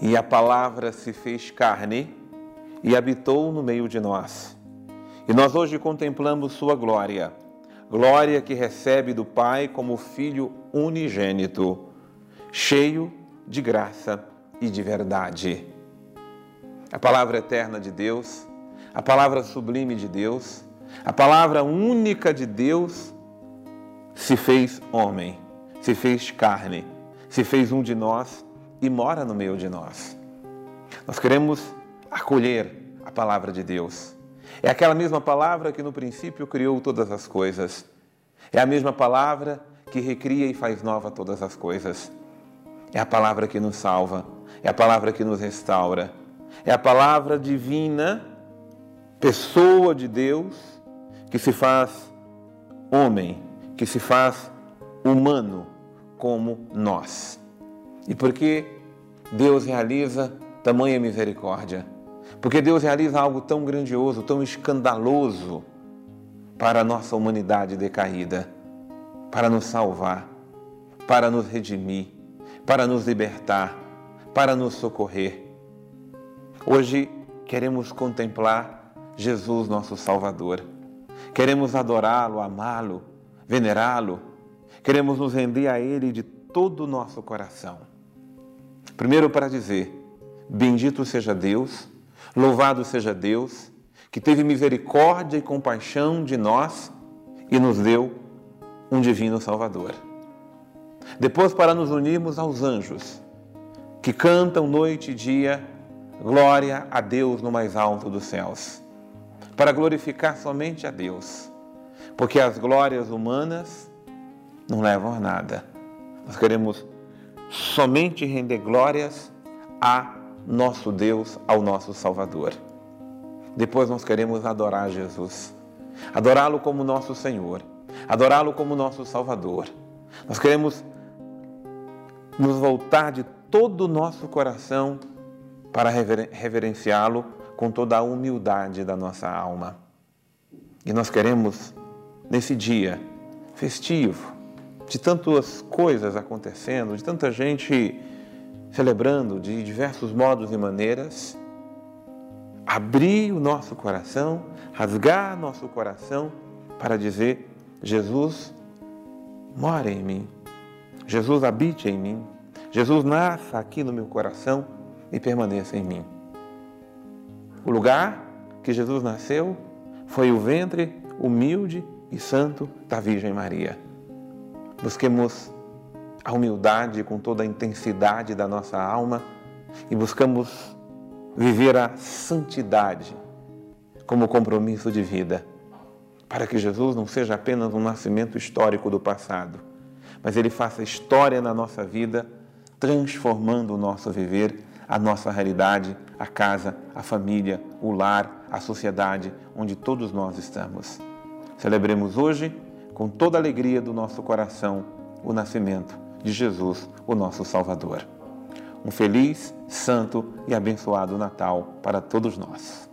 E a palavra se fez carne e habitou no meio de nós. E nós hoje contemplamos sua glória, glória que recebe do Pai como Filho unigênito, cheio de graça e de verdade. A palavra eterna de Deus, a palavra sublime de Deus, a palavra única de Deus se fez homem, se fez carne, se fez um de nós e mora no meio de nós. Nós queremos acolher a palavra de Deus. É aquela mesma palavra que no princípio criou todas as coisas. É a mesma palavra que recria e faz nova todas as coisas. É a palavra que nos salva, é a palavra que nos restaura. É a palavra divina, pessoa de Deus, que se faz homem, que se faz humano como nós. E porque Deus realiza tamanha misericórdia, porque Deus realiza algo tão grandioso, tão escandaloso para a nossa humanidade decaída, para nos salvar, para nos redimir, para nos libertar, para nos socorrer. Hoje queremos contemplar Jesus, nosso Salvador. Queremos adorá-lo, amá-lo, venerá-lo. Queremos nos render a Ele de todo o nosso coração. Primeiro para dizer, bendito seja Deus, louvado seja Deus, que teve misericórdia e compaixão de nós e nos deu um divino Salvador. Depois para nos unirmos aos anjos, que cantam noite e dia, glória a Deus no mais alto dos céus, para glorificar somente a Deus, porque as glórias humanas não levam a nada. Nós queremos somente render glórias a nosso Deus, ao nosso Salvador. Depois nós queremos adorar Jesus, adorá-lo como nosso Senhor, adorá-lo como nosso Salvador. Nós queremos nos voltar de todo o nosso coração para reverenciá-lo com toda a humildade da nossa alma. E nós queremos, nesse dia festivo, de tantas coisas acontecendo, de tanta gente celebrando de diversos modos e maneiras, abrir o nosso coração, rasgar nosso coração para dizer, Jesus, mora em mim, Jesus habite em mim, Jesus nasça aqui no meu coração e permaneça em mim. O lugar que Jesus nasceu foi o ventre humilde e santo da Virgem Maria. Busquemos a humildade com toda a intensidade da nossa alma e buscamos viver a santidade como compromisso de vida, para que Jesus não seja apenas um nascimento histórico do passado, mas Ele faça história na nossa vida, transformando o nosso viver, a nossa realidade, a casa, a família, o lar, a sociedade onde todos nós estamos. Celebremos hoje, com toda a alegria do nosso coração, o nascimento de Jesus, o nosso Salvador. Um feliz, santo e abençoado Natal para todos nós.